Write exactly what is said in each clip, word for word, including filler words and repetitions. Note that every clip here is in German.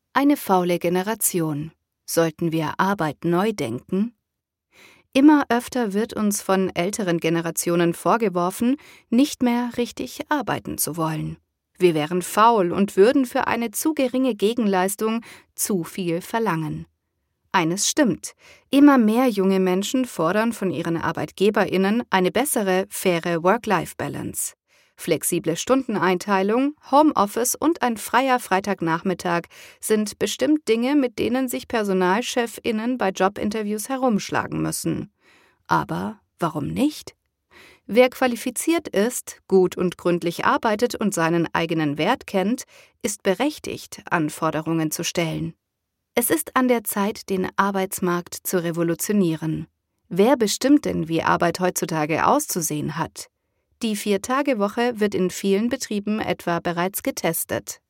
Eine faule Generation. Sollten wir Arbeit neu denken? Immer öfter wird uns von älteren Generationen vorgeworfen, nicht mehr richtig arbeiten zu wollen. Wir wären faul und würden für eine zu geringe Gegenleistung zu viel verlangen. Eines stimmt: Immer mehr junge Menschen fordern von ihren ArbeitgeberInnen eine bessere, faire Work-Life-Balance. Flexible Stundeneinteilung, Homeoffice und ein freier Freitagnachmittag sind bestimmt Dinge, mit denen sich PersonalchefInnen bei Jobinterviews herumschlagen müssen. Aber warum nicht? Wer qualifiziert ist, gut und gründlich arbeitet und seinen eigenen Wert kennt, ist berechtigt, Anforderungen zu stellen. Es ist an der Zeit, den Arbeitsmarkt zu revolutionieren. Wer bestimmt denn, wie Arbeit heutzutage auszusehen hat? Die Vier-Tage-Woche wird in vielen Betrieben etwa bereits getestet.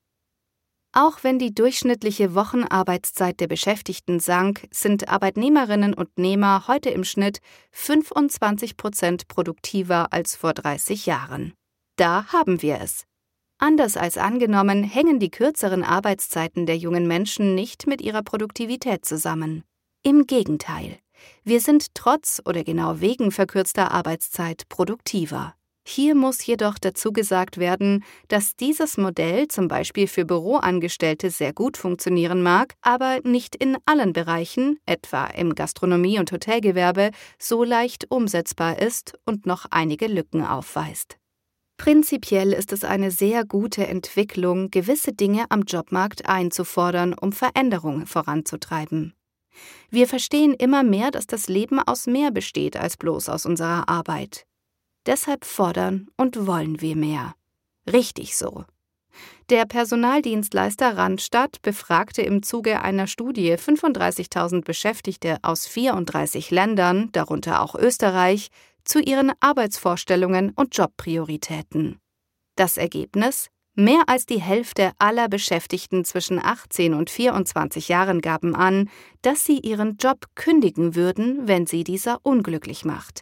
Auch wenn die durchschnittliche Wochenarbeitszeit der Beschäftigten sank, sind Arbeitnehmerinnen und Nehmer heute im Schnitt fünfundzwanzig Prozent produktiver als vor dreißig Jahren. Da haben wir es. Anders als angenommen, hängen die kürzeren Arbeitszeiten der jungen Menschen nicht mit ihrer Produktivität zusammen. Im Gegenteil, wir sind trotz oder genau wegen verkürzter Arbeitszeit produktiver. Hier muss jedoch dazu gesagt werden, dass dieses Modell zum Beispiel für Büroangestellte sehr gut funktionieren mag, aber nicht in allen Bereichen, etwa im Gastronomie- und Hotelgewerbe, so leicht umsetzbar ist und noch einige Lücken aufweist. Prinzipiell ist es eine sehr gute Entwicklung, gewisse Dinge am Jobmarkt einzufordern, um Veränderungen voranzutreiben. Wir verstehen immer mehr, dass das Leben aus mehr besteht als bloß aus unserer Arbeit. Deshalb fordern und wollen wir mehr. Richtig so. Der Personaldienstleister Randstad befragte im Zuge einer Studie fünfunddreißigtausend Beschäftigte aus vierunddreißig Ländern, darunter auch Österreich, zu ihren Arbeitsvorstellungen und Jobprioritäten. Das Ergebnis? Mehr als die Hälfte aller Beschäftigten zwischen achtzehn und vierundzwanzig Jahren gaben an, dass sie ihren Job kündigen würden, wenn sie dieser unglücklich macht.